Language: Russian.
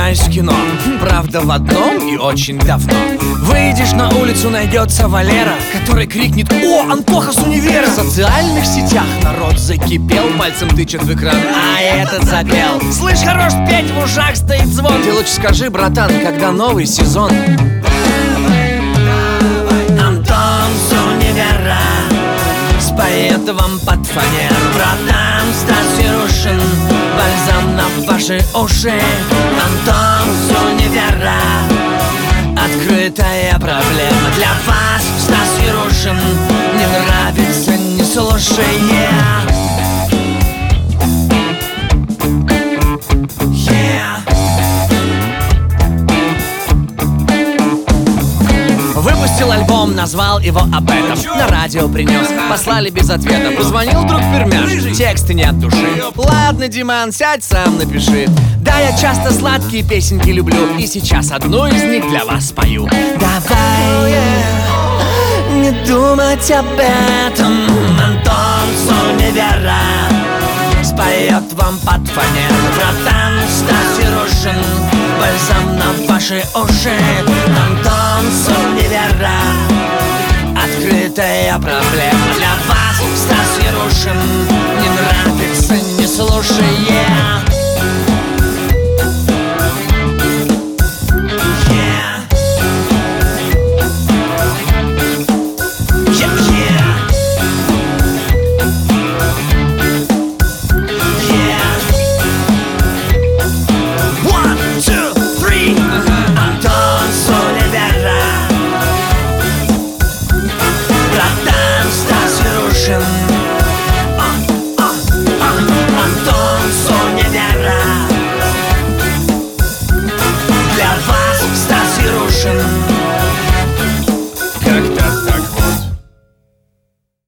снимаюсь в кино. Правда, в одном и очень давно. Выйдешь на улицу, найдется Валера, который крикнет: «О, Антоха с универа!» В социальных сетях народ закипел, пальцем тычет в экран, а этот запел: «Слышь, хорош петь, в ушах стоит звон!» Ты лучше скажи, братан, когда новый сезон? Антон с универа споет вам под фанер. Братан Стас Ярушин, бальзам на ваши уши. Антон с универа, открытая проблема для вас. Стас Ярушин, не нравится, не слушай. Выпустил альбом, назвал его об этом, на радио принес, послали без ответа. Позвонил друг Пермяш, тексты не от души. Ладно, Диман, сядь сам напиши. Да, я часто сладкие песенки люблю, и сейчас одну из них для вас спою. Давай не думать об этом. Антон с универа споет вам под фанер. Братан Стас Ярушин, бальзам на ваши уши. Антон с универа, открытая проблема для вас. Стас Ярушин, не нравится, не слушай.